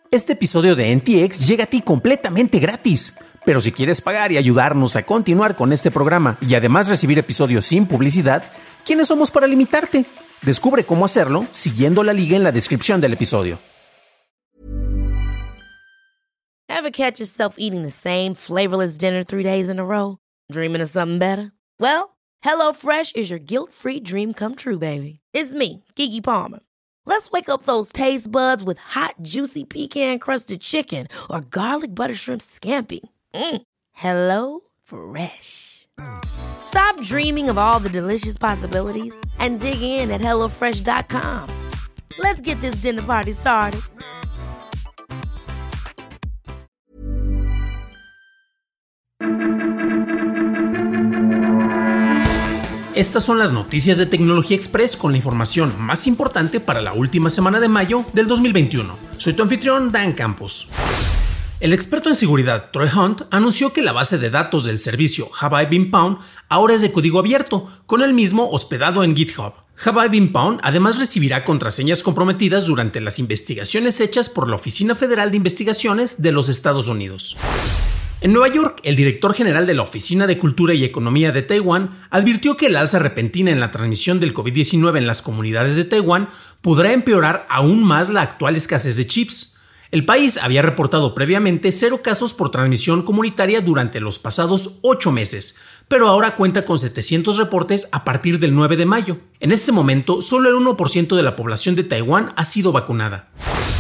Este episodio de NTX llega a ti completamente gratis. Pero si quieres pagar y ayudarnos a continuar con este programa y además recibir episodios sin publicidad, ¿quiénes somos para limitarte? Descubre cómo hacerlo siguiendo la liga en la descripción del episodio. Ever catch yourself eating the same flavorless dinner 3 days in a row? Dreaming of something better? Well, HelloFresh is your guilt-free dream come true, baby. It's me, Keke Palmer. Let's wake up those taste buds with hot, juicy pecan-crusted chicken or garlic butter shrimp scampi. Hello Fresh. Stop dreaming of all the delicious possibilities and dig in at HelloFresh.com. Let's get this dinner party started. Estas son las noticias de Tecnología Express con la información más importante para la última semana de mayo del 2021. Soy tu anfitrión, Dan Campos. El experto en seguridad Troy Hunt anunció que la base de datos del servicio Have I Been Pwned ahora es de código abierto, con el mismo hospedado en GitHub. Have I Been Pwned además recibirá contraseñas comprometidas durante las investigaciones hechas por la Oficina Federal de Investigaciones de los Estados Unidos. En Nueva York, el director general de la Oficina de Cultura y Economía de Taiwán advirtió que el alza repentina en la transmisión del COVID-19 en las comunidades de Taiwán podrá empeorar aún más la actual escasez de chips. El país había reportado previamente 0 casos por transmisión comunitaria durante los pasados 8 meses, pero ahora cuenta con 700 reportes a partir del 9 de mayo. En este momento, solo el 1% de la población de Taiwán ha sido vacunada.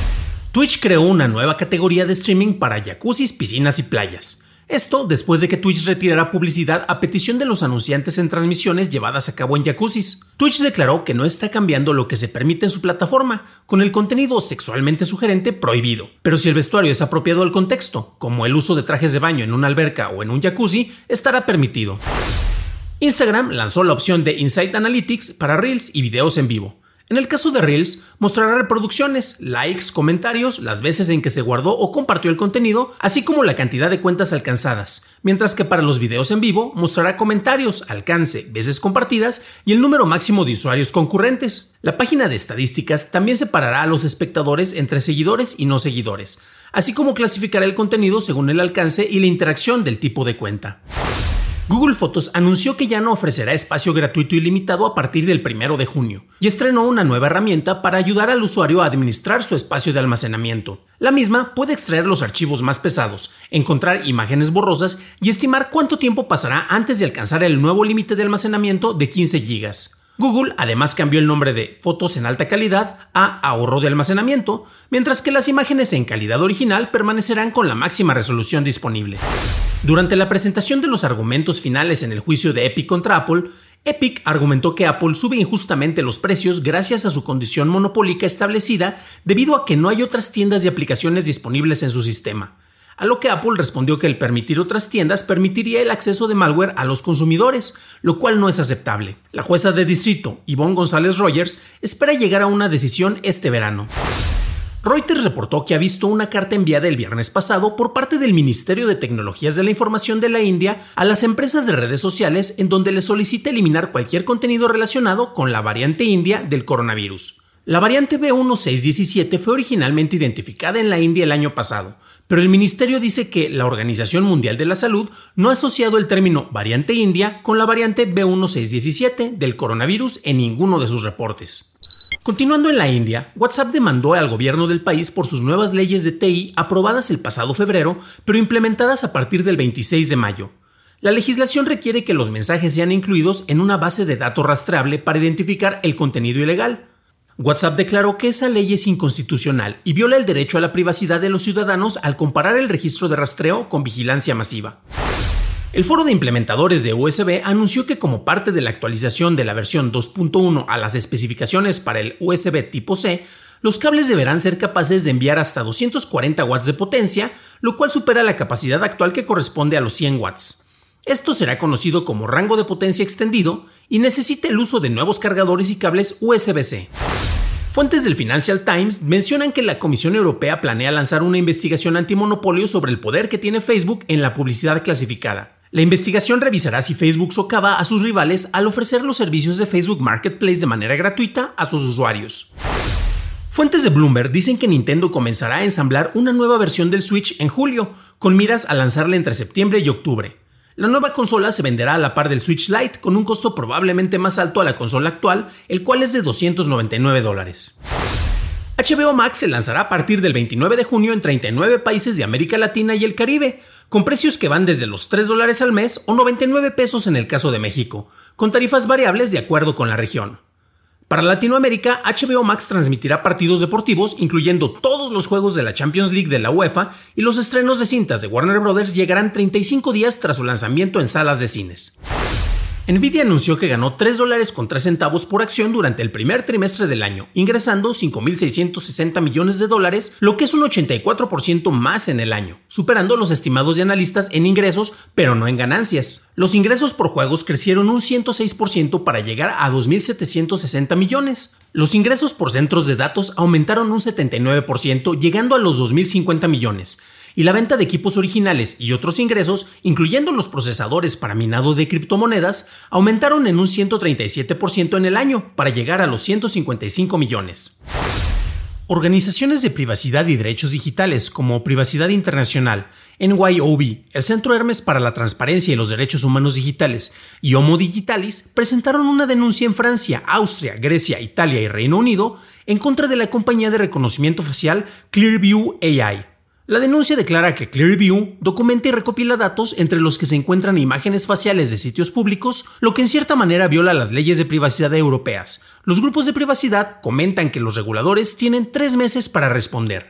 Twitch creó una nueva categoría de streaming para jacuzzis, piscinas y playas. Esto después de que Twitch retirara publicidad a petición de los anunciantes en transmisiones llevadas a cabo en jacuzzis. Twitch declaró que no está cambiando lo que se permite en su plataforma, con el contenido sexualmente sugerente prohibido. Pero si el vestuario es apropiado al contexto, como el uso de trajes de baño en una alberca o en un jacuzzi, estará permitido. Instagram lanzó la opción de Insight Analytics para Reels y videos en vivo. En el caso de Reels, mostrará reproducciones, likes, comentarios, las veces en que se guardó o compartió el contenido, así como la cantidad de cuentas alcanzadas, mientras que para los videos en vivo mostrará comentarios, alcance, veces compartidas y el número máximo de usuarios concurrentes. La página de estadísticas también separará a los espectadores entre seguidores y no seguidores, así como clasificará el contenido según el alcance y la interacción del tipo de cuenta. Google Fotos anunció que ya no ofrecerá espacio gratuito ilimitado a partir del 1 de junio y estrenó una nueva herramienta para ayudar al usuario a administrar su espacio de almacenamiento. La misma puede extraer los archivos más pesados, encontrar imágenes borrosas y estimar cuánto tiempo pasará antes de alcanzar el nuevo límite de almacenamiento de 15 GB. Google además cambió el nombre de Fotos en alta calidad a ahorro de almacenamiento, mientras que las imágenes en calidad original permanecerán con la máxima resolución disponible. Durante la presentación de los argumentos finales en el juicio de Epic contra Apple, Epic argumentó que Apple sube injustamente los precios gracias a su condición monopólica establecida debido a que no hay otras tiendas de aplicaciones disponibles en su sistema. A lo que Apple respondió que el permitir otras tiendas permitiría el acceso de malware a los consumidores, lo cual no es aceptable. La jueza de distrito, Yvonne González Rogers, espera llegar a una decisión este verano. Reuters reportó que ha visto una carta enviada el viernes pasado por parte del Ministerio de Tecnologías de la Información de la India a las empresas de redes sociales en donde le solicita eliminar cualquier contenido relacionado con la variante india del coronavirus. La variante B1617 fue originalmente identificada en la India el año pasado, pero el ministerio dice que la Organización Mundial de la Salud no ha asociado el término variante india con la variante B1617 del coronavirus en ninguno de sus reportes. Continuando en la India, WhatsApp demandó al gobierno del país por sus nuevas leyes de TI aprobadas el pasado febrero, pero implementadas a partir del 26 de mayo. La legislación requiere que los mensajes sean incluidos en una base de datos rastreable para identificar el contenido ilegal. WhatsApp declaró que esa ley es inconstitucional y viola el derecho a la privacidad de los ciudadanos al comparar el registro de rastreo con vigilancia masiva. El foro de implementadores de USB anunció que como parte de la actualización de la versión 2.1 a las especificaciones para el USB tipo C, los cables deberán ser capaces de enviar hasta 240 watts de potencia, lo cual supera la capacidad actual que corresponde a los 100 watts. Esto será conocido como rango de potencia extendido y necesita el uso de nuevos cargadores y cables USB-C. Fuentes del Financial Times mencionan que la Comisión Europea planea lanzar una investigación antimonopolio sobre el poder que tiene Facebook en la publicidad clasificada. La investigación revisará si Facebook socava a sus rivales al ofrecer los servicios de Facebook Marketplace de manera gratuita a sus usuarios. Fuentes de Bloomberg dicen que Nintendo comenzará a ensamblar una nueva versión del Switch en julio, con miras a lanzarla entre septiembre y octubre. La nueva consola se venderá a la par del Switch Lite con un costo probablemente más alto a la consola actual, el cual es de $299. HBO Max se lanzará a partir del 29 de junio en 39 países de América Latina y el Caribe, con precios que van desde los $3 al mes o 99 pesos en el caso de México, con tarifas variables de acuerdo con la región. Para Latinoamérica, HBO Max transmitirá partidos deportivos, incluyendo todos los juegos de la Champions League de la UEFA, y los estrenos de cintas de Warner Bros. Llegarán 35 días tras su lanzamiento en salas de cines. Nvidia anunció que ganó $3.03 por acción durante el primer trimestre del año, ingresando $5.660 millones, lo que es un 84% más en el año, superando los estimados de analistas en ingresos, pero no en ganancias. Los ingresos por juegos crecieron un 106% para llegar a $2.760 millones. Los ingresos por centros de datos aumentaron un 79%, llegando a los $2.050 millones. Y la venta de equipos originales y otros ingresos, incluyendo los procesadores para minado de criptomonedas, aumentaron en un 137% en el año, para llegar a los $155 millones. Organizaciones de privacidad y derechos digitales como Privacidad Internacional, NYOB, el Centro Hermes para la Transparencia y los Derechos Humanos Digitales y Homo Digitalis presentaron una denuncia en Francia, Austria, Grecia, Italia y Reino Unido en contra de la compañía de reconocimiento facial Clearview AI. La denuncia declara que Clearview documenta y recopila datos entre los que se encuentran imágenes faciales de sitios públicos, lo que en cierta manera viola las leyes de privacidad europeas. Los grupos de privacidad comentan que los reguladores tienen 3 meses para responder.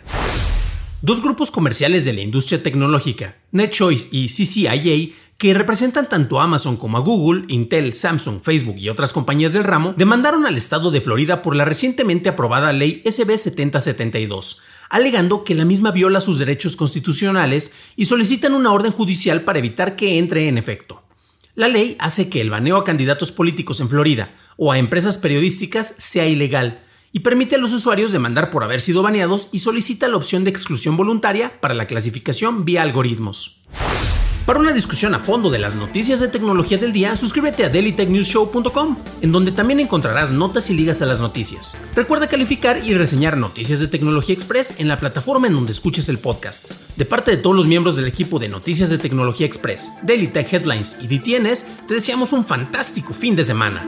Dos grupos comerciales de la industria tecnológica, NetChoice y CCIA, que representan tanto a Amazon como a Google, Intel, Samsung, Facebook y otras compañías del ramo, demandaron al estado de Florida por la recientemente aprobada ley SB 7072, alegando que la misma viola sus derechos constitucionales y solicitan una orden judicial para evitar que entre en efecto. La ley hace que el baneo a candidatos políticos en Florida o a empresas periodísticas sea ilegal y permite a los usuarios demandar por haber sido baneados y solicita la opción de exclusión voluntaria para la clasificación vía algoritmos. Para una discusión a fondo de las noticias de tecnología del día, suscríbete a dailytechnewsshow.com, en donde también encontrarás notas y ligas a las noticias. Recuerda calificar y reseñar Noticias de Tecnología Express en la plataforma en donde escuches el podcast. De parte de todos los miembros del equipo de Noticias de Tecnología Express, Daily Tech Headlines y DTNS, te deseamos un fantástico fin de semana.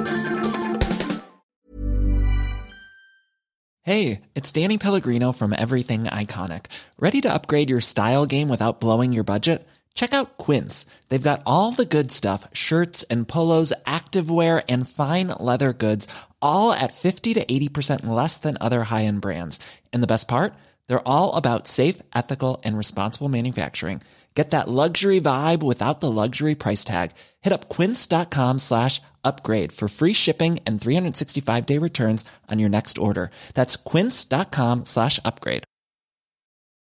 Hey, it's Danny Pellegrino from Everything Iconic. Ready to upgrade your style game without blowing your budget? Check out Quince. They've got all the good stuff, shirts and polos, activewear, and fine leather goods, all at 50 to 80% less than other high-end brands. And the best part? They're all about safe, ethical, and responsible manufacturing. Get that luxury vibe without the luxury price tag. Hit up quince.com/upgrade for free shipping and 365-day returns on your next order. That's quince.com/upgrade.